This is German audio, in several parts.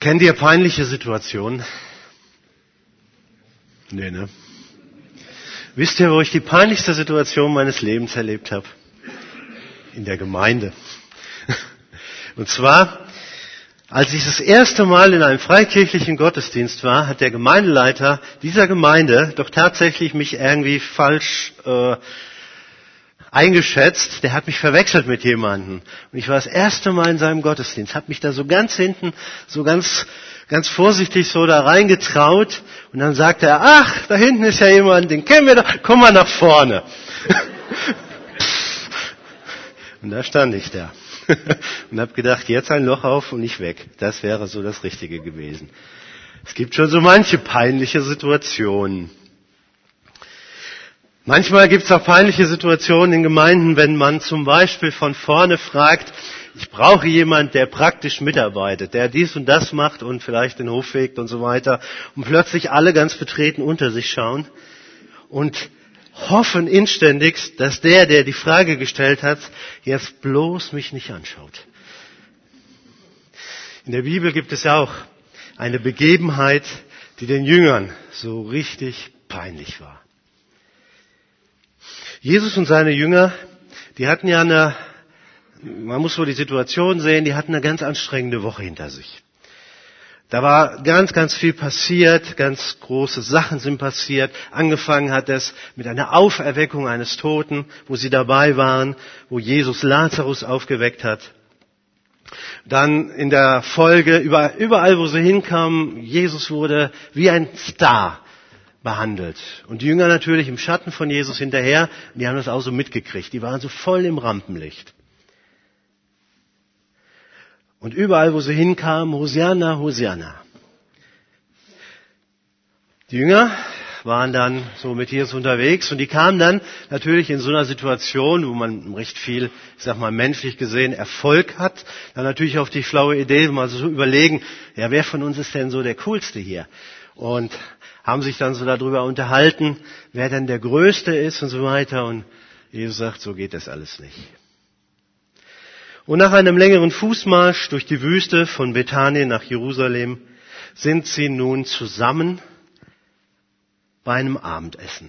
Kennt ihr peinliche Situationen? Nee, ne? Wisst ihr, wo ich die peinlichste Situation meines Lebens erlebt habe? In der Gemeinde. Und zwar, als ich das erste Mal in einem freikirchlichen Gottesdienst war, hat der Gemeindeleiter dieser Gemeinde doch tatsächlich mich irgendwie falsch eingeschätzt. Der hat mich verwechselt mit jemandem. Und ich war das erste Mal in seinem Gottesdienst, habe mich da so ganz hinten, so ganz vorsichtig so da reingetraut. Und dann sagte er, ach, da hinten ist ja jemand, den kennen wir doch, komm mal nach vorne. Und da stand ich da. Und habe gedacht, jetzt ein Loch auf und ich weg. Das wäre so das Richtige gewesen. Es gibt schon so manche peinliche Situationen. Manchmal gibt es auch peinliche Situationen in Gemeinden, wenn man zum Beispiel von vorne fragt, ich brauche jemanden, der praktisch mitarbeitet, der dies und das macht und vielleicht den Hof fegt und so weiter. Und plötzlich alle ganz betreten unter sich schauen und hoffen inständigst, dass der die Frage gestellt hat, jetzt bloß mich nicht anschaut. In der Bibel gibt es auch eine Begebenheit, die den Jüngern so richtig peinlich war. Jesus und seine Jünger, die hatten ja man muss so die Situation sehen, die hatten eine ganz anstrengende Woche hinter sich. Da war ganz viel passiert, ganz große Sachen sind passiert. Angefangen hat es mit einer Auferweckung eines Toten, wo sie dabei waren, wo Jesus Lazarus aufgeweckt hat. Dann in der Folge, überall wo sie hinkamen, Jesus wurde wie ein Star behandelt. Und die Jünger natürlich im Schatten von Jesus hinterher, die haben das auch so mitgekriegt. Die waren so voll im Rampenlicht. Und überall, wo sie hinkamen, Hosianna, Hosianna. Die Jünger waren dann so mit Jesus unterwegs und die kamen dann natürlich in so einer Situation, wo man recht viel, ich sag mal menschlich gesehen, Erfolg hat, dann natürlich auf die schlaue Idee, mal so überlegen, ja, wer von uns ist denn so der Coolste hier? Und haben sich dann so darüber unterhalten, wer denn der Größte ist und so weiter. Und Jesus sagt, so geht das alles nicht. Und nach einem längeren Fußmarsch durch die Wüste von Bethanien nach Jerusalem sind sie nun zusammen bei einem Abendessen.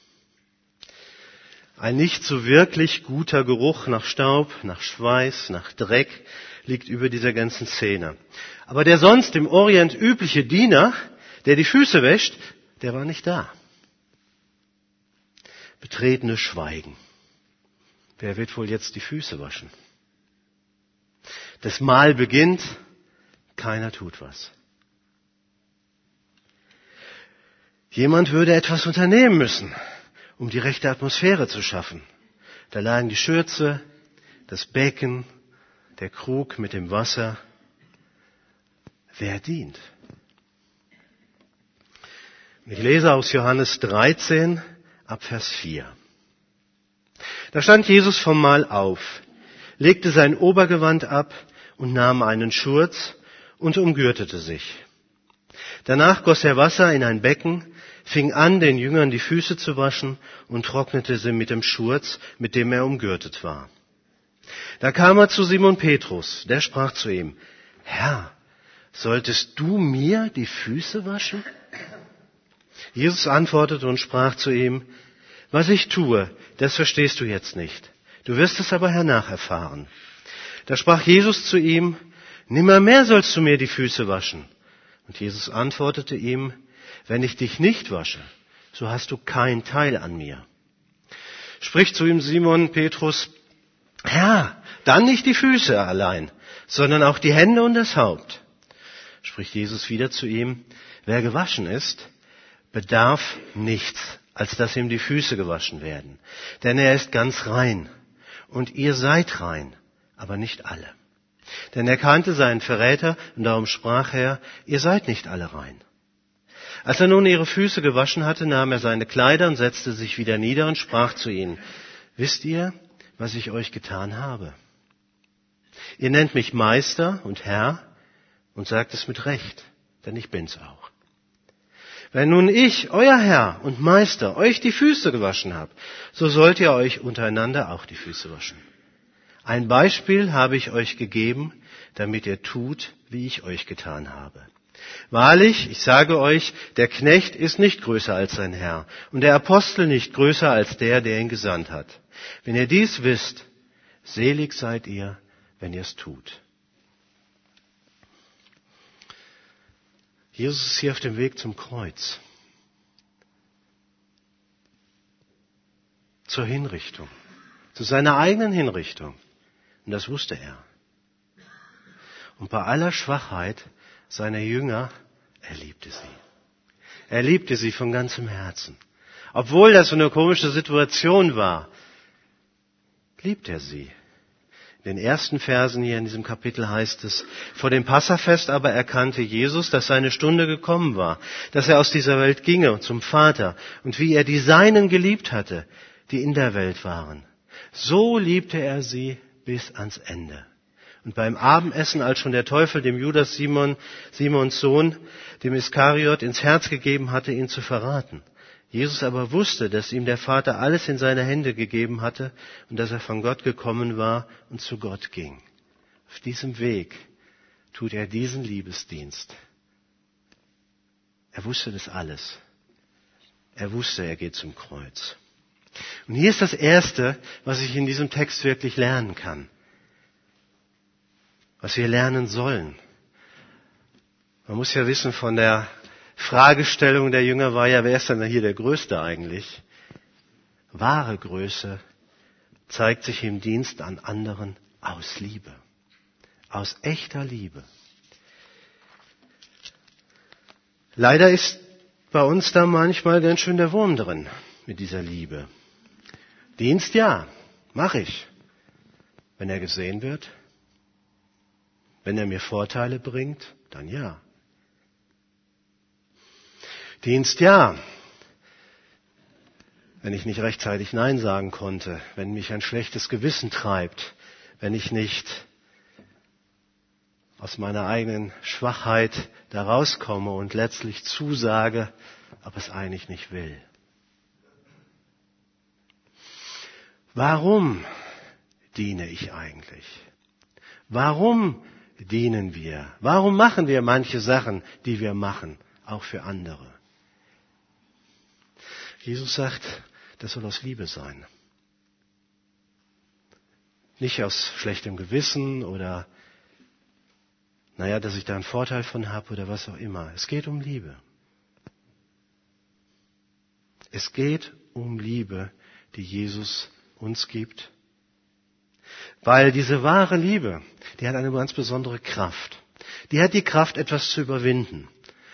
Ein nicht so wirklich guter Geruch nach Staub, nach Schweiß, nach Dreck liegt über dieser ganzen Szene. Aber der sonst im Orient übliche Diener, der die Füße wäscht, der war nicht da. Betretenes Schweigen. Wer wird wohl jetzt die Füße waschen? Das Mahl beginnt, keiner tut was. Jemand würde etwas unternehmen müssen, um die rechte Atmosphäre zu schaffen. Da lagen die Schürze, das Becken, der Krug mit dem Wasser. Wer dient? Ich lese aus Johannes 13, ab Vers 4. Da stand Jesus vom Mahl auf, legte sein Obergewand ab und nahm einen Schurz und umgürtete sich. Danach goss er Wasser in ein Becken, fing an, den Jüngern die Füße zu waschen und trocknete sie mit dem Schurz, mit dem er umgürtet war. Da kam er zu Simon Petrus, der sprach zu ihm, Herr, solltest du mir die Füße waschen? Jesus antwortete und sprach zu ihm, was ich tue, das verstehst du jetzt nicht. Du wirst es aber hernach erfahren. Da sprach Jesus zu ihm, nimmermehr sollst du mir die Füße waschen. Und Jesus antwortete ihm, wenn ich dich nicht wasche, so hast du kein Teil an mir. Spricht zu ihm Simon Petrus, Herr, dann nicht die Füße allein, sondern auch die Hände und das Haupt. Spricht Jesus wieder zu ihm, wer gewaschen ist, bedarf nichts, als dass ihm die Füße gewaschen werden. Denn er ist ganz rein. Und ihr seid rein, aber nicht alle. Denn er kannte seinen Verräter und darum sprach er, ihr seid nicht alle rein. Als er nun ihre Füße gewaschen hatte, nahm er seine Kleider und setzte sich wieder nieder und sprach zu ihnen, wisst ihr, was ich euch getan habe? Ihr nennt mich Meister und Herr und sagt es mit Recht, denn ich bin's auch. Wenn nun ich, euer Herr und Meister, euch die Füße gewaschen habe, so sollt ihr euch untereinander auch die Füße waschen. Ein Beispiel habe ich euch gegeben, damit ihr tut, wie ich euch getan habe. Wahrlich, ich sage euch, der Knecht ist nicht größer als sein Herr und der Apostel nicht größer als der ihn gesandt hat. Wenn ihr dies wisst, selig seid ihr, wenn ihr es tut. Jesus ist hier auf dem Weg zum Kreuz, zur Hinrichtung, zu seiner eigenen Hinrichtung. Und das wusste er. Und bei aller Schwachheit seiner Jünger, er liebte sie. Er liebte sie von ganzem Herzen. Obwohl das so eine komische Situation war, liebt er sie. In den ersten Versen hier in diesem Kapitel heißt es, vor dem Passafest aber erkannte Jesus, dass seine Stunde gekommen war, dass er aus dieser Welt ginge und zum Vater und wie er die Seinen geliebt hatte, die in der Welt waren. So liebte er sie bis ans Ende. Und beim Abendessen, als schon der Teufel dem Judas Simons Sohn, dem Iskariot, ins Herz gegeben hatte, ihn zu verraten. Jesus aber wusste, dass ihm der Vater alles in seine Hände gegeben hatte und dass er von Gott gekommen war und zu Gott ging. Auf diesem Weg tut er diesen Liebesdienst. Er wusste das alles. Er wusste, er geht zum Kreuz. Und hier ist das Erste, was ich in diesem Text wirklich lernen kann. Was wir lernen sollen. Man muss ja wissen, von der Fragestellung der Jünger war ja, wer ist denn hier der Größte eigentlich? Wahre Größe zeigt sich im Dienst an anderen aus Liebe. Aus echter Liebe. Leider ist bei uns da manchmal ganz schön der Wurm drin mit dieser Liebe. Dienst ja, mache ich. Wenn er gesehen wird, wenn er mir Vorteile bringt, dann ja. Dienst ja, wenn ich nicht rechtzeitig Nein sagen konnte, wenn mich ein schlechtes Gewissen treibt, wenn ich nicht aus meiner eigenen Schwachheit da rauskomme und letztlich zusage, aber es eigentlich nicht will. Warum diene ich eigentlich? Warum dienen wir? Warum machen wir manche Sachen, die wir machen, auch für andere? Jesus sagt, das soll aus Liebe sein. Nicht aus schlechtem Gewissen oder, dass ich da einen Vorteil von habe oder was auch immer. Es geht um Liebe. Es geht um Liebe, die Jesus uns gibt. Weil diese wahre Liebe, die hat eine ganz besondere Kraft. Die hat die Kraft, etwas zu überwinden.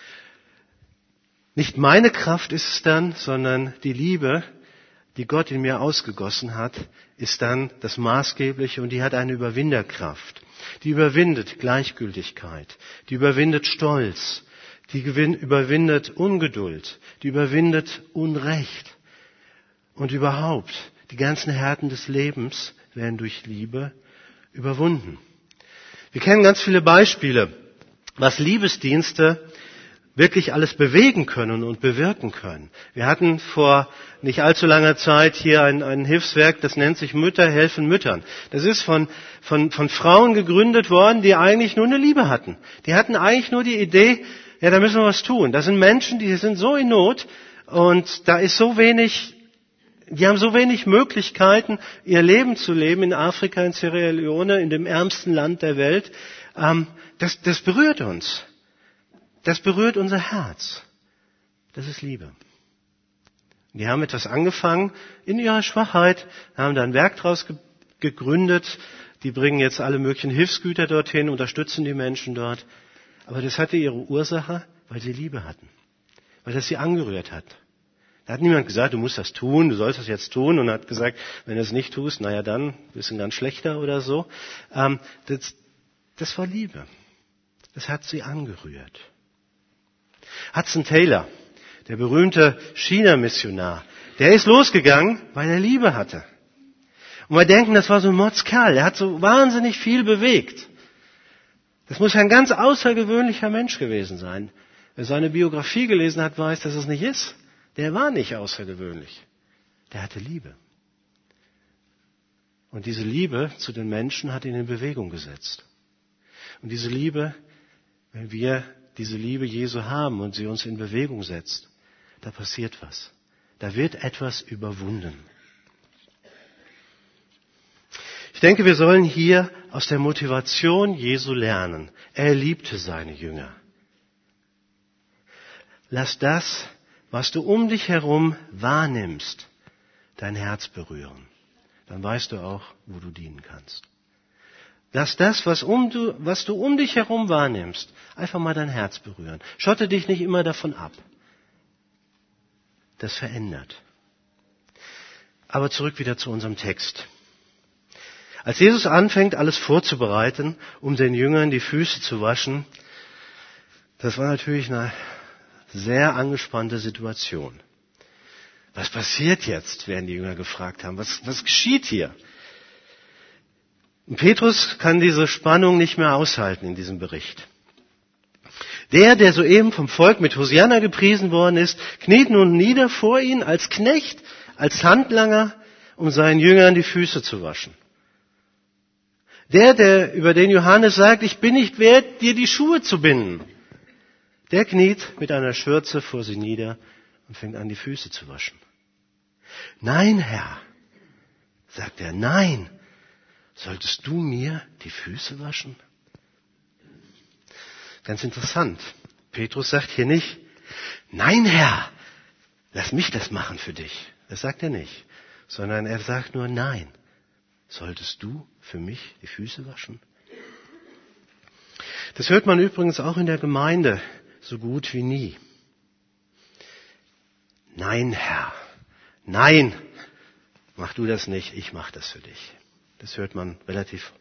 Nicht meine Kraft ist es dann, sondern die Liebe, die Gott in mir ausgegossen hat, ist dann das Maßgebliche und die hat eine Überwinderkraft. Die überwindet Gleichgültigkeit, die überwindet Stolz, die überwindet Ungeduld, die überwindet Unrecht. Und überhaupt, die ganzen Härten des Lebens werden durch Liebe überwunden. Wir kennen ganz viele Beispiele, was Liebesdienste wirklich alles bewegen können und bewirken können. Wir hatten vor nicht allzu langer Zeit hier ein Hilfswerk, das nennt sich Mütter helfen Müttern. Das ist von Frauen gegründet worden, die eigentlich nur eine Liebe hatten. Die hatten eigentlich nur die Idee, ja, da müssen wir was tun. Das sind Menschen, die sind so in Not und da ist so wenig, die haben so wenig Möglichkeiten, ihr Leben zu leben in Afrika, in Sierra Leone, in dem ärmsten Land der Welt. Das berührt uns. Das berührt unser Herz. Das ist Liebe. Die haben etwas angefangen in ihrer Schwachheit, haben da ein Werk draus gegründet. Die bringen jetzt alle möglichen Hilfsgüter dorthin, unterstützen die Menschen dort. Aber das hatte ihre Ursache, weil sie Liebe hatten. Weil das sie angerührt hat. Da hat niemand gesagt, du musst das tun, du sollst das jetzt tun. Und hat gesagt, wenn du es nicht tust, dann bist du ganz schlechter oder so. Das war Liebe. Das hat sie angerührt. Hudson Taylor, der berühmte China-Missionar, der ist losgegangen, weil er Liebe hatte. Und wir denken, das war so ein Mordskerl, der hat so wahnsinnig viel bewegt. Das muss ein ganz außergewöhnlicher Mensch gewesen sein. Wer seine Biografie gelesen hat, weiß, dass es nicht ist. Der war nicht außergewöhnlich. Der hatte Liebe. Und diese Liebe zu den Menschen hat ihn in Bewegung gesetzt. Und diese Liebe, wenn wir diese Liebe Jesu haben und sie uns in Bewegung setzt, da passiert was. Da wird etwas überwunden. Ich denke, wir sollen hier aus der Motivation Jesu lernen. Er liebte seine Jünger. Lass das, was du um dich herum wahrnimmst, dein Herz berühren. Dann weißt du auch, wo du dienen kannst. Lass das, was du um dich herum wahrnimmst, einfach mal dein Herz berühren. Schotte dich nicht immer davon ab. Das verändert. Aber zurück wieder zu unserem Text. Als Jesus anfängt, alles vorzubereiten, um den Jüngern die Füße zu waschen, das war natürlich eine sehr angespannte Situation. Was passiert jetzt, werden die Jünger gefragt haben. Was geschieht hier? Und Petrus kann diese Spannung nicht mehr aushalten in diesem Bericht. Der soeben vom Volk mit Hosianna gepriesen worden ist, kniet nun nieder vor ihn als Knecht, als Handlanger, um seinen Jüngern die Füße zu waschen. Der über den Johannes sagt, ich bin nicht wert, dir die Schuhe zu binden, der kniet mit einer Schürze vor sie nieder und fängt an, die Füße zu waschen. Nein, Herr, sagt er, nein, solltest du mir die Füße waschen? Ganz interessant. Petrus sagt hier nicht, nein, Herr, lass mich das machen für dich. Das sagt er nicht, sondern er sagt nur, nein, solltest du für mich die Füße waschen? Das hört man übrigens auch in der Gemeinde so gut wie nie. Nein, Herr, nein, mach du das nicht, ich mach das für dich. Das hört man relativ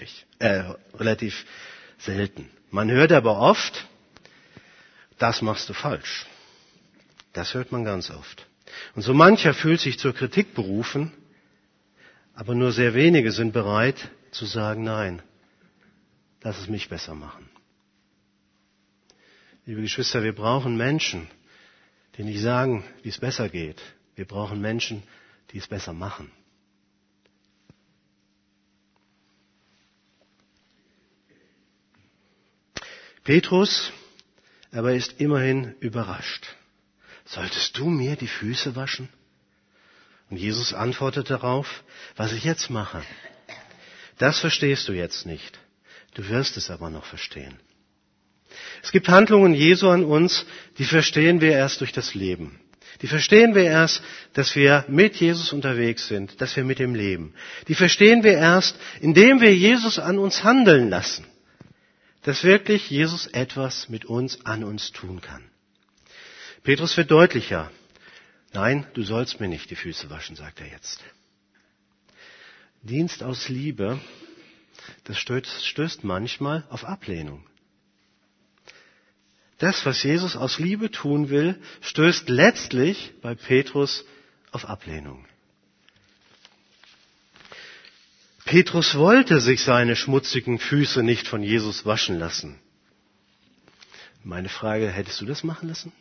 selten. Man hört aber oft, das machst du falsch. Das hört man ganz oft. Und so mancher fühlt sich zur Kritik berufen, aber nur sehr wenige sind bereit zu sagen, nein, lass es mich besser machen. Liebe Geschwister, wir brauchen Menschen, die nicht sagen, wie es besser geht. Wir brauchen Menschen, die es besser machen. Petrus aber ist immerhin überrascht. Solltest du mir die Füße waschen? Und Jesus antwortet darauf, was ich jetzt mache. Das verstehst du jetzt nicht. Du wirst es aber noch verstehen. Es gibt Handlungen Jesu an uns, die verstehen wir erst durch das Leben. Die verstehen wir erst, dass wir mit Jesus unterwegs sind, dass wir mit ihm leben. Die verstehen wir erst, indem wir Jesus an uns handeln lassen. Dass wirklich Jesus etwas mit uns, an uns tun kann. Petrus wird deutlicher. Nein, du sollst mir nicht die Füße waschen, sagt er jetzt. Dienst aus Liebe, das stößt manchmal auf Ablehnung. Das, was Jesus aus Liebe tun will, stößt letztlich bei Petrus auf Ablehnung. Petrus wollte sich seine schmutzigen Füße nicht von Jesus waschen lassen. Meine Frage, hättest du das machen lassen?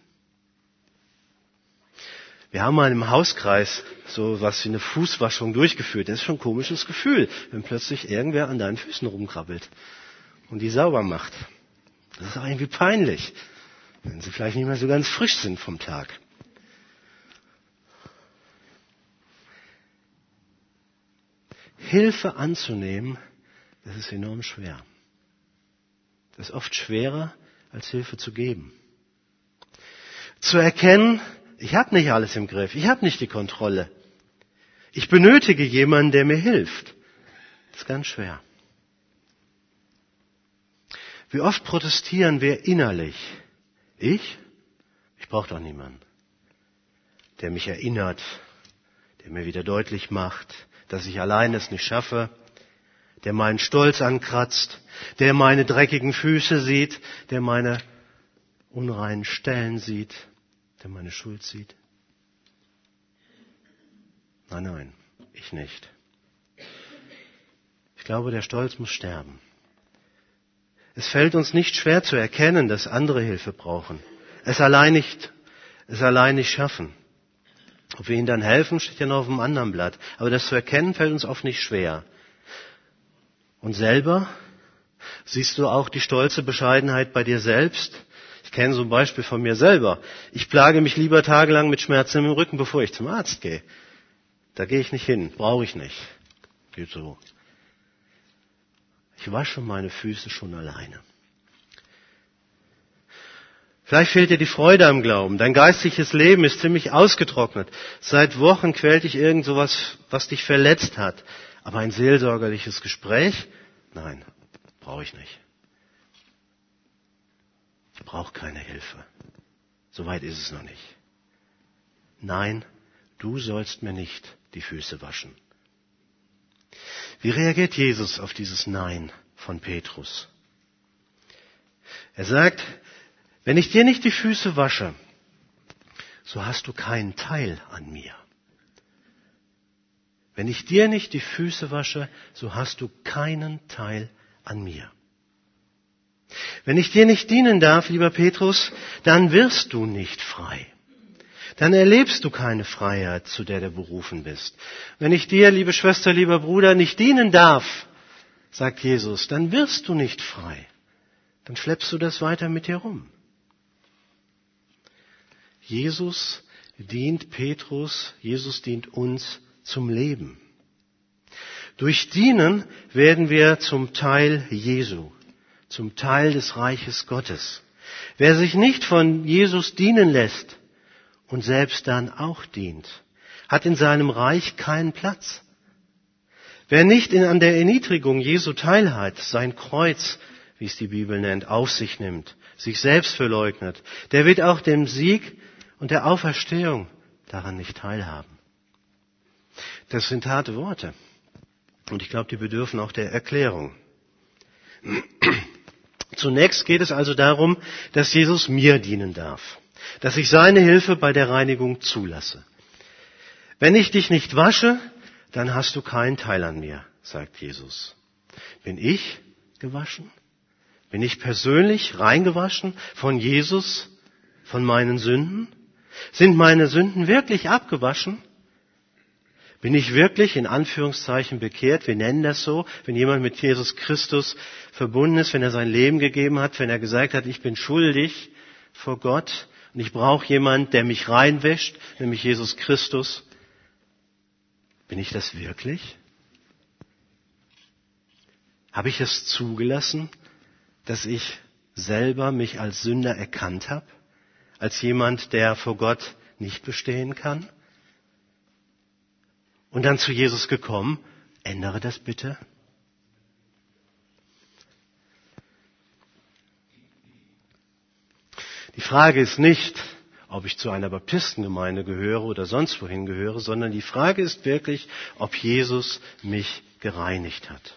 Wir haben mal im Hauskreis so was wie eine Fußwaschung durchgeführt. Das ist schon ein komisches Gefühl, wenn plötzlich irgendwer an deinen Füßen rumkrabbelt und die sauber macht. Das ist auch irgendwie peinlich, wenn sie vielleicht nicht mehr so ganz frisch sind vom Tag. Hilfe anzunehmen, das ist enorm schwer. Das ist oft schwerer, als Hilfe zu geben. Zu erkennen, ich habe nicht alles im Griff, ich habe nicht die Kontrolle. Ich benötige jemanden, der mir hilft. Das ist ganz schwer. Wie oft protestieren wir innerlich? Ich brauche doch niemanden, der mich erinnert, der mir wieder deutlich macht, dass ich allein es nicht schaffe, der meinen Stolz ankratzt, der meine dreckigen Füße sieht, der meine unreinen Stellen sieht, der meine Schuld sieht. Nein, ich nicht. Ich glaube, der Stolz muss sterben. Es fällt uns nicht schwer zu erkennen, dass andere Hilfe brauchen. Es allein nicht schaffen. Ob wir ihnen dann helfen, steht ja noch auf einem anderen Blatt. Aber das zu erkennen, fällt uns oft nicht schwer. Und selber Siehst du auch die stolze Bescheidenheit bei dir selbst? Ich kenne so ein Beispiel von mir selber. Ich plage mich lieber tagelang mit Schmerzen im Rücken, bevor ich zum Arzt gehe. Da gehe ich nicht hin, brauche ich nicht. Geht so. Ich wasche meine Füße schon alleine. Vielleicht fehlt dir die Freude am Glauben. Dein geistliches Leben ist ziemlich ausgetrocknet. Seit Wochen quält dich irgend sowas, was dich verletzt hat. Aber ein seelsorgerliches Gespräch? Nein, brauche ich nicht. Ich brauche keine Hilfe. Soweit ist es noch nicht. Nein, du sollst mir nicht die Füße waschen. Wie reagiert Jesus auf dieses Nein von Petrus? Er sagt, wenn ich dir nicht die Füße wasche, so hast du keinen Teil an mir. Wenn ich dir nicht die Füße wasche, so hast du keinen Teil an mir. Wenn ich dir nicht dienen darf, lieber Petrus, dann wirst du nicht frei. Dann erlebst du keine Freiheit, zu der du berufen bist. Wenn ich dir, liebe Schwester, lieber Bruder, nicht dienen darf, sagt Jesus, dann wirst du nicht frei. Dann schleppst du das weiter mit dir rum. Jesus dient Petrus, Jesus dient uns zum Leben. Durch Dienen werden wir zum Teil Jesu, zum Teil des Reiches Gottes. Wer sich nicht von Jesus dienen lässt und selbst dann auch dient, hat in seinem Reich keinen Platz. Wer nicht an der Erniedrigung Jesu teilhat, sein Kreuz, wie es die Bibel nennt, auf sich nimmt, sich selbst verleugnet, der wird auch dem Sieg und der Auferstehung daran nicht teilhaben. Das sind harte Worte. Und ich glaube, die bedürfen auch der Erklärung. Zunächst geht es also darum, dass Jesus mir dienen darf. Dass ich seine Hilfe bei der Reinigung zulasse. Wenn ich dich nicht wasche, dann hast du keinen Teil an mir, sagt Jesus. Bin ich gewaschen? Bin ich persönlich reingewaschen von Jesus, von meinen Sünden? Sind meine Sünden wirklich abgewaschen? Bin ich wirklich in Anführungszeichen bekehrt? Wir nennen das so, wenn jemand mit Jesus Christus verbunden ist, wenn er sein Leben gegeben hat, wenn er gesagt hat, ich bin schuldig vor Gott und ich brauche jemanden, der mich reinwäscht, nämlich Jesus Christus. Bin ich das wirklich? Habe ich es zugelassen, dass ich selber mich als Sünder erkannt habe? Als jemand, der vor Gott nicht bestehen kann? Und dann zu Jesus gekommen, ändere das bitte. Die Frage ist nicht, ob ich zu einer Baptistengemeinde gehöre oder sonst wohin gehöre, sondern die Frage ist wirklich, ob Jesus mich gereinigt hat.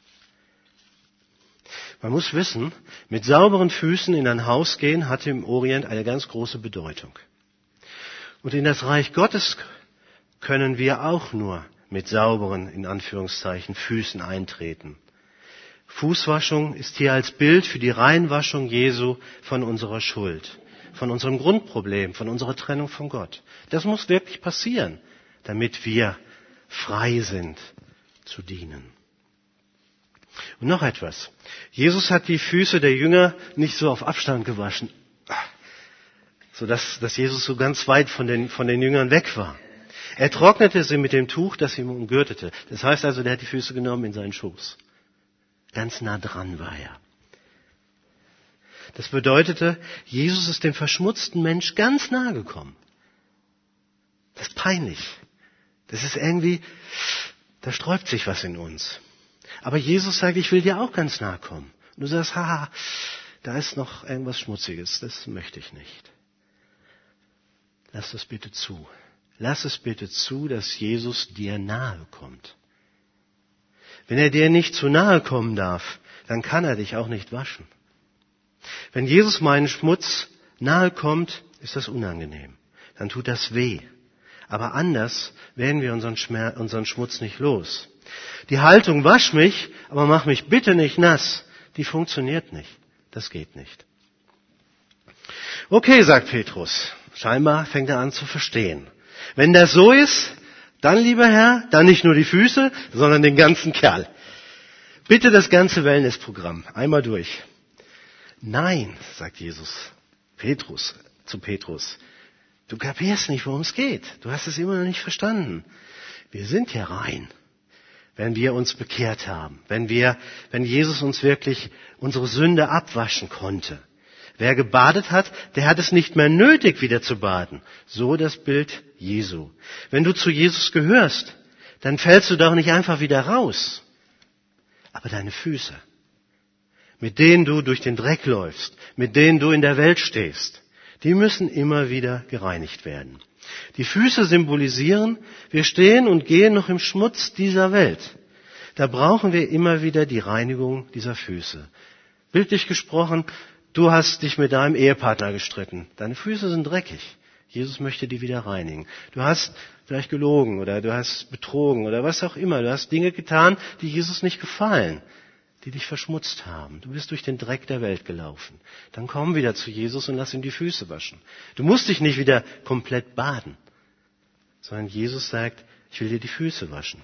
Man muss wissen, mit sauberen Füßen in ein Haus gehen hatte im Orient eine ganz große Bedeutung. Und in das Reich Gottes können wir auch nur mit sauberen, in Anführungszeichen, Füßen eintreten. Fußwaschung ist hier als Bild für die Reinwaschung Jesu von unserer Schuld, von unserem Grundproblem, von unserer Trennung von Gott. Das muss wirklich passieren, damit wir frei sind zu dienen. Und noch etwas. Jesus hat die Füße der Jünger nicht so auf Abstand gewaschen, sodass Jesus so ganz weit von den Jüngern weg war. Er trocknete sie mit dem Tuch, das ihm umgürtete. Das heißt also, der hat die Füße genommen in seinen Schoß. Ganz nah dran war er. Das bedeutete, Jesus ist dem verschmutzten Mensch ganz nahe gekommen. Das ist peinlich. Das ist irgendwie, da sträubt sich was in uns. Aber Jesus sagt, ich will dir auch ganz nahe kommen. Und du sagst, haha, da ist noch irgendwas Schmutziges, das möchte ich nicht. Lass das bitte zu. Lass es bitte zu, dass Jesus dir nahe kommt. Wenn er dir nicht zu nahe kommen darf, dann kann er dich auch nicht waschen. Wenn Jesus meinen Schmutz nahe kommt, ist das unangenehm. Dann tut das weh. Aber anders werden wir unseren Schmutz nicht los. Die Haltung, wasch mich, aber mach mich bitte nicht nass, die funktioniert nicht. Das geht nicht. Okay, sagt Petrus. Scheinbar fängt er an zu verstehen. Wenn das so ist, dann, lieber Herr, dann nicht nur die Füße, sondern den ganzen Kerl. Bitte das ganze Wellnessprogramm, einmal durch. Nein, sagt Jesus, zu Petrus, du kapierst nicht, worum es geht. Du hast es immer noch nicht verstanden. Wir sind ja rein, wenn wir uns bekehrt haben, wenn Jesus uns wirklich unsere Sünde abwaschen konnte. Wer gebadet hat, der hat es nicht mehr nötig, wieder zu baden. So das Bild Jesu. Wenn du zu Jesus gehörst, dann fällst du doch nicht einfach wieder raus. Aber deine Füße, mit denen du durch den Dreck läufst, mit denen du in der Welt stehst, die müssen immer wieder gereinigt werden. Die Füße symbolisieren, wir stehen und gehen noch im Schmutz dieser Welt. Da brauchen wir immer wieder die Reinigung dieser Füße. Bildlich gesprochen, du hast dich mit deinem Ehepartner gestritten. Deine Füße sind dreckig. Jesus möchte die wieder reinigen. Du hast vielleicht gelogen oder du hast betrogen oder was auch immer. Du hast Dinge getan, die Jesus nicht gefallen, die dich verschmutzt haben. Du bist durch den Dreck der Welt gelaufen. Dann komm wieder zu Jesus und lass ihm die Füße waschen. Du musst dich nicht wieder komplett baden, sondern Jesus sagt, ich will dir die Füße waschen.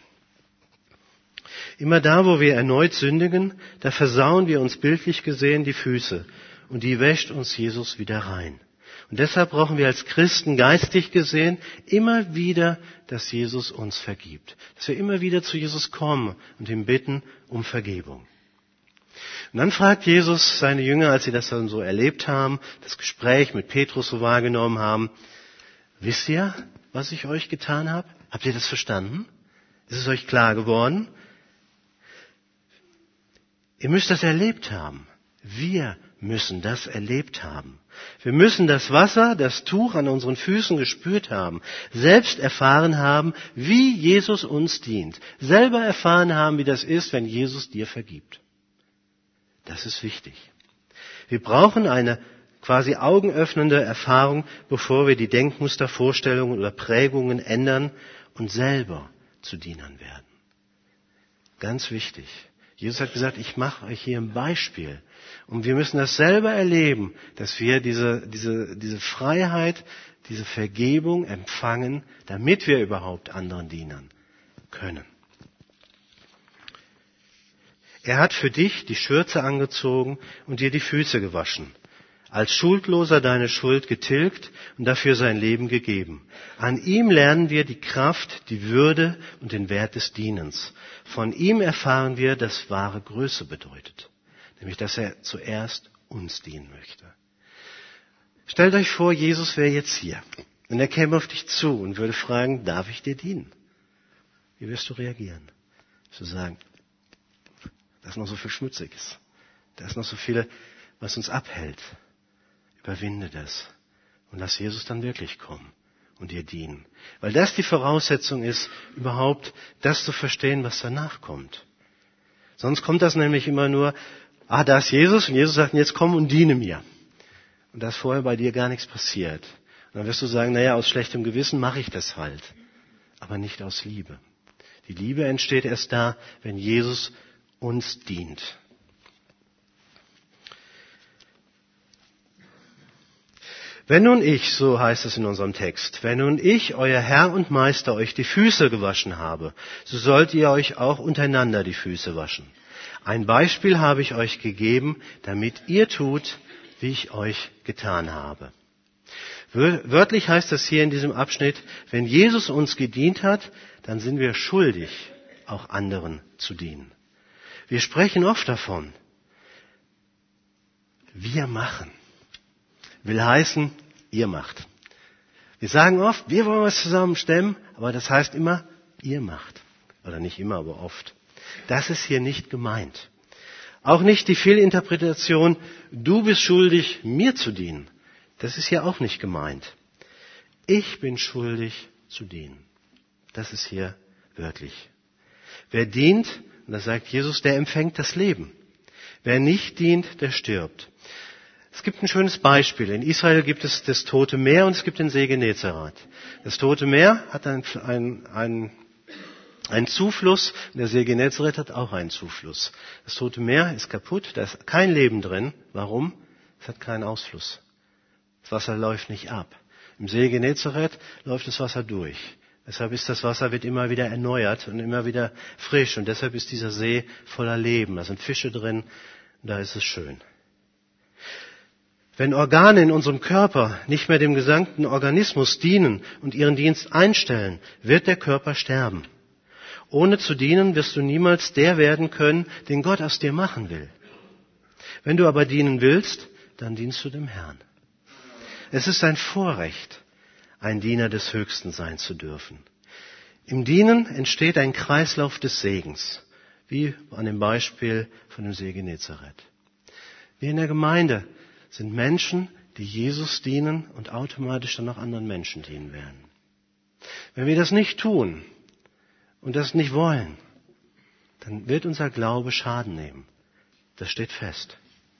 Immer da, wo wir erneut sündigen, da versauen wir uns bildlich gesehen die Füße und die wäscht uns Jesus wieder rein. Und deshalb brauchen wir als Christen geistig gesehen immer wieder, dass Jesus uns vergibt. Dass wir immer wieder zu Jesus kommen und ihn bitten um Vergebung. Und dann fragt Jesus seine Jünger, als sie das dann so erlebt haben, das Gespräch mit Petrus so wahrgenommen haben, wisst ihr, was ich euch getan habe? Habt ihr das verstanden? Ist es euch klar geworden? Ihr müsst das erlebt haben. Wir müssen das erlebt haben. Wir müssen das Wasser, das Tuch an unseren Füßen gespürt haben, selbst erfahren haben, wie Jesus uns dient, selber erfahren haben, wie das ist, wenn Jesus dir vergibt. Das ist wichtig. Wir brauchen eine quasi augenöffnende Erfahrung, bevor wir die Denkmuster, Vorstellungen oder Prägungen ändern und selber zu Dienern werden. Ganz wichtig. Jesus hat gesagt, ich mache euch hier ein Beispiel. Und wir müssen das selber erleben, dass wir diese Freiheit, diese Vergebung empfangen, damit wir überhaupt anderen dienen können. Er hat für dich die Schürze angezogen und dir die Füße gewaschen. Als Schuldloser deine Schuld getilgt und dafür sein Leben gegeben. An ihm lernen wir die Kraft, die Würde und den Wert des Dienens. Von ihm erfahren wir, dass wahre Größe bedeutet. Nämlich, dass er zuerst uns dienen möchte. Stellt euch vor, Jesus wäre jetzt hier. Und er käme auf dich zu und würde fragen, darf ich dir dienen? Wie wirst du reagieren? Wirst du sagen, da ist noch so viel Schmutziges. Da ist noch so viel, was uns abhält. Überwinde das und lass Jesus dann wirklich kommen und dir dienen. Weil das die Voraussetzung ist, überhaupt das zu verstehen, was danach kommt. Sonst kommt das nämlich immer nur, da ist Jesus und Jesus sagt, jetzt komm und diene mir. Und da ist vorher bei dir gar nichts passiert. Und dann wirst du sagen, aus schlechtem Gewissen mache ich das halt. Aber nicht aus Liebe. Die Liebe entsteht erst da, wenn Jesus uns dient. Wenn nun ich, so heißt es in unserem Text, wenn nun ich, euer Herr und Meister, euch die Füße gewaschen habe, so sollt ihr euch auch untereinander die Füße waschen. Ein Beispiel habe ich euch gegeben, damit ihr tut, wie ich euch getan habe. Wörtlich heißt das hier in diesem Abschnitt, wenn Jesus uns gedient hat, dann sind wir schuldig, auch anderen zu dienen. Wir sprechen oft davon. Wir machen. Will heißen, ihr macht. Wir sagen oft, wir wollen was zusammen stemmen, aber das heißt immer, ihr macht. Oder nicht immer, aber oft. Das ist hier nicht gemeint. Auch nicht die Fehlinterpretation, du bist schuldig, mir zu dienen. Das ist hier auch nicht gemeint. Ich bin schuldig zu dienen. Das ist hier wörtlich. Wer dient, und das sagt Jesus, der empfängt das Leben. Wer nicht dient, der stirbt. Es gibt ein schönes Beispiel. In Israel gibt es das Tote Meer und es gibt den See Genezareth. Das Tote Meer hat einen Zufluss und der See Genezareth hat auch einen Zufluss. Das Tote Meer ist kaputt, da ist kein Leben drin. Warum? Es hat keinen Ausfluss. Das Wasser läuft nicht ab. Im See Genezareth läuft das Wasser durch. Deshalb ist das Wasser wird immer wieder erneuert und immer wieder frisch. Und deshalb ist dieser See voller Leben. Da sind Fische drin, da ist es schön. Wenn Organe in unserem Körper nicht mehr dem gesamten Organismus dienen und ihren Dienst einstellen, wird der Körper sterben. Ohne zu dienen wirst du niemals der werden können, den Gott aus dir machen will. Wenn du aber dienen willst, dann dienst du dem Herrn. Es ist ein Vorrecht, ein Diener des Höchsten sein zu dürfen. Im Dienen entsteht ein Kreislauf des Segens, wie an dem Beispiel von dem See Genezareth. Wir in der Gemeinde sind Menschen, die Jesus dienen und automatisch dann auch anderen Menschen dienen werden. Wenn wir das nicht tun und das nicht wollen, dann wird unser Glaube Schaden nehmen. Das steht fest.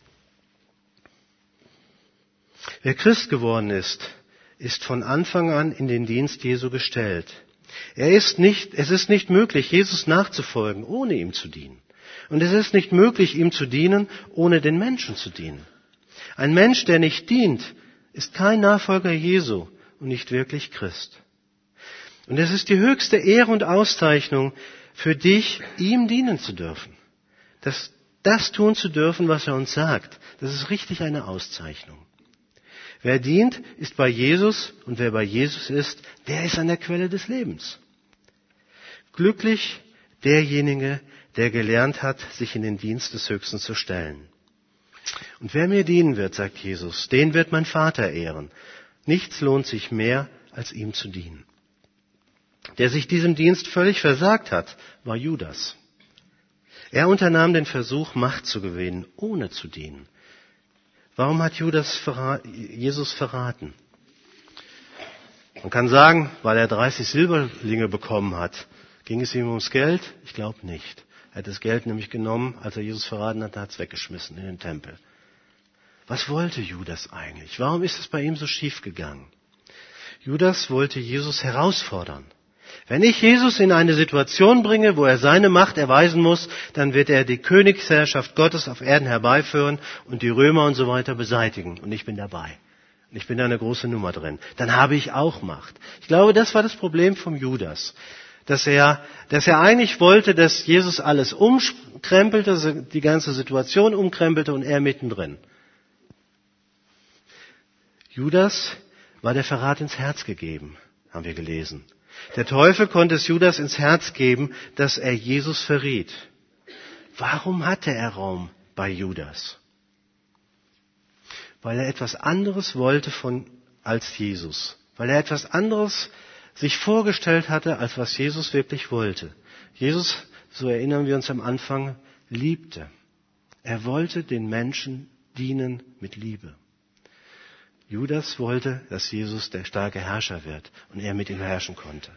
Wer Christ geworden ist, ist von Anfang an in den Dienst Jesu gestellt. Es ist nicht möglich, Jesus nachzufolgen, ohne ihm zu dienen. Und es ist nicht möglich, ihm zu dienen, ohne den Menschen zu dienen. Ein Mensch, der nicht dient, ist kein Nachfolger Jesu und nicht wirklich Christ. Und es ist die höchste Ehre und Auszeichnung für dich, ihm dienen zu dürfen. Das tun zu dürfen, was er uns sagt, das ist richtig eine Auszeichnung. Wer dient, ist bei Jesus, und wer bei Jesus ist, der ist an der Quelle des Lebens. Glücklich derjenige, der gelernt hat, sich in den Dienst des Höchsten zu stellen. Und wer mir dienen wird, sagt Jesus, den wird mein Vater ehren. Nichts lohnt sich mehr, als ihm zu dienen. Der sich diesem Dienst völlig versagt hat, war Judas. Er unternahm den Versuch, Macht zu gewinnen, ohne zu dienen. Warum hat Judas Jesus verraten? Man kann sagen, weil er 30 Silberlinge bekommen hat. Ging es ihm ums Geld? Ich glaube nicht. Er hat das Geld nämlich genommen, als er Jesus verraten hat, hat es weggeschmissen in den Tempel. Was wollte Judas eigentlich? Warum ist es bei ihm so schief gegangen? Judas wollte Jesus herausfordern. Wenn ich Jesus in eine Situation bringe, wo er seine Macht erweisen muss, dann wird er die Königsherrschaft Gottes auf Erden herbeiführen und die Römer und so weiter beseitigen. Und ich bin dabei. Und ich bin da eine große Nummer drin. Dann habe ich auch Macht. Ich glaube, das war das Problem vom Judas. Dass er eigentlich wollte, dass Jesus alles umkrempelte, die ganze Situation umkrempelte und er mittendrin. Judas war der Verrat ins Herz gegeben, haben wir gelesen. Der Teufel konnte es Judas ins Herz geben, dass er Jesus verriet. Warum hatte er Raum bei Judas? Weil er etwas anderes wollte als Jesus. Weil er etwas anderes sich vorgestellt hatte, als was Jesus wirklich wollte. Jesus, so erinnern wir uns am Anfang, liebte. Er wollte den Menschen dienen mit Liebe. Judas wollte, dass Jesus der starke Herrscher wird und er mit ihm herrschen konnte.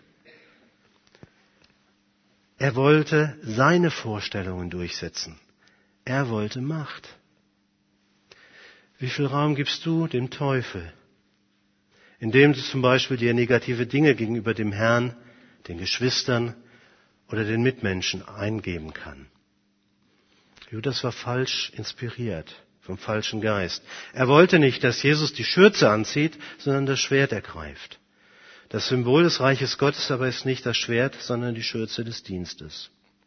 Er wollte seine Vorstellungen durchsetzen. Er wollte Macht. Wie viel Raum gibst du dem Teufel? Indem du zum Beispiel dir negative Dinge gegenüber dem Herrn, den Geschwistern oder den Mitmenschen eingeben kann. Judas war falsch inspiriert. Vom falschen Geist. Er wollte nicht, dass Jesus die Schürze anzieht, sondern das Schwert ergreift. Das Symbol des Reiches Gottes aber ist nicht das Schwert, sondern die Schürze des Dienstes.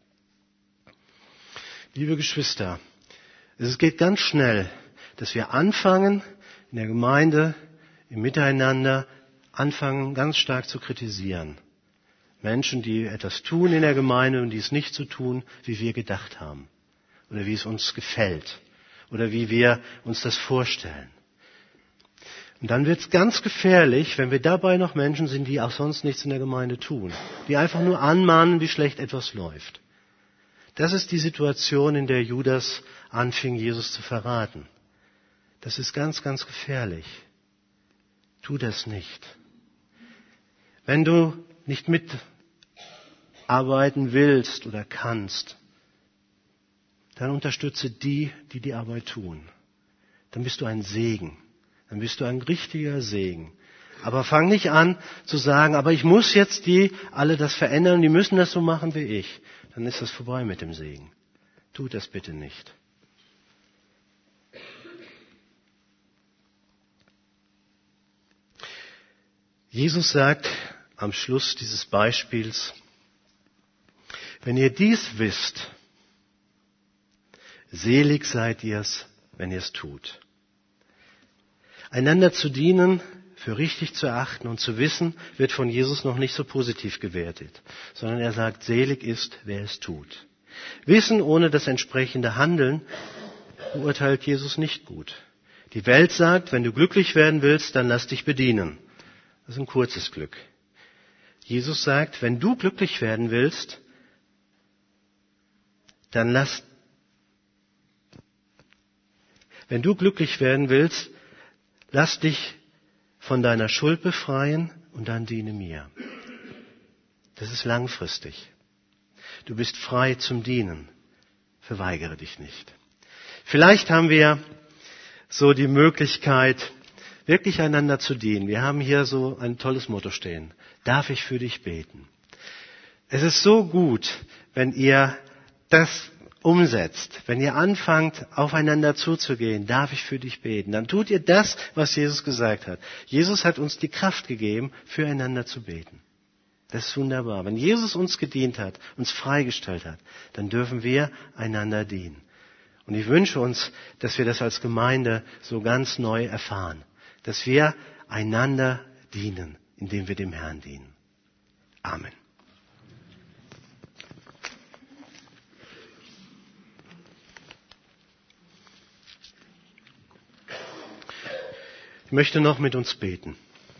Liebe Geschwister, es geht ganz schnell, dass wir anfangen, in der Gemeinde, im Miteinander, anfangen ganz stark zu kritisieren. Menschen, die etwas tun in der Gemeinde und die es nicht so tun, wie wir gedacht haben. Oder wie es uns gefällt. Oder wie wir uns das vorstellen. Und dann wird es ganz gefährlich, wenn wir dabei noch Menschen sind, die auch sonst nichts in der Gemeinde tun. Die einfach nur anmahnen, wie schlecht etwas läuft. Das ist die Situation, in der Judas anfing, Jesus zu verraten. Das ist ganz, ganz gefährlich. Tu das nicht. Wenn du nicht mitarbeiten willst oder kannst, dann unterstütze die Arbeit tun. Dann bist du ein Segen. Dann bist du ein richtiger Segen. Aber fang nicht an zu sagen, aber ich muss jetzt die alle das verändern, die müssen das so machen wie ich. Dann ist das vorbei mit dem Segen. Tu das bitte nicht. Jesus sagt, am Schluss dieses Beispiels: Wenn ihr dies wisst, selig seid ihr's, wenn ihr's tut. Einander zu dienen, für richtig zu erachten und zu wissen, wird von Jesus noch nicht so positiv gewertet, sondern er sagt, selig ist, wer es tut. Wissen ohne das entsprechende Handeln beurteilt Jesus nicht gut. Die Welt sagt, wenn du glücklich werden willst, dann lass dich bedienen. Das ist ein kurzes Glück. Jesus sagt, wenn du glücklich werden willst, dann lass dich von deiner Schuld befreien und dann diene mir. Das ist langfristig. Du bist frei zum Dienen. Verweigere dich nicht. Vielleicht haben wir so die Möglichkeit, wirklich einander zu dienen. Wir haben hier so ein tolles Motto stehen. Darf ich für dich beten? Es ist so gut, wenn ihr das umsetzt, wenn ihr anfangt, aufeinander zuzugehen, darf ich für dich beten, dann tut ihr das, was Jesus gesagt hat. Jesus hat uns die Kraft gegeben, füreinander zu beten. Das ist wunderbar. Wenn Jesus uns gedient hat, uns freigestellt hat, dann dürfen wir einander dienen. Und ich wünsche uns, dass wir das als Gemeinde so ganz neu erfahren, dass wir einander dienen, indem wir dem Herrn dienen. Amen. Ich möchte noch mit uns beten.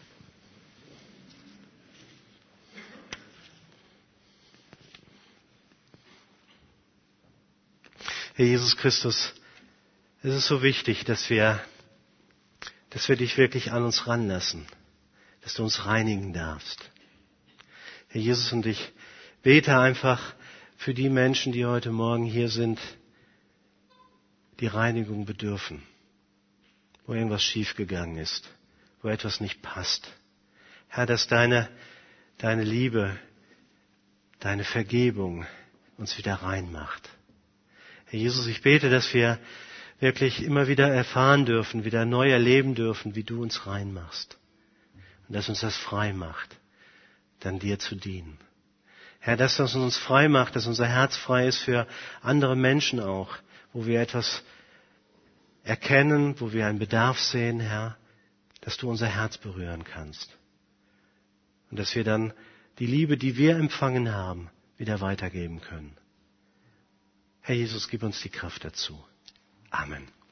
Herr Jesus Christus, es ist so wichtig, dass wir dich wirklich an uns ranlassen, dass du uns reinigen darfst. Herr Jesus, und ich bete einfach für die Menschen, die heute Morgen hier sind, die Reinigung bedürfen, wo irgendwas schiefgegangen ist, wo etwas nicht passt. Herr, dass deine Liebe, deine Vergebung uns wieder rein macht. Herr Jesus, ich bete, dass wir wirklich immer wieder erfahren dürfen, wieder neu erleben dürfen, wie du uns rein machst. Und dass uns das frei macht, dann dir zu dienen. Herr, dass das uns frei macht, dass unser Herz frei ist für andere Menschen auch, wo wir etwas erkennen, wo wir einen Bedarf sehen, Herr, dass du unser Herz berühren kannst. Und dass wir dann die Liebe, die wir empfangen haben, wieder weitergeben können. Herr Jesus, gib uns die Kraft dazu. Amen.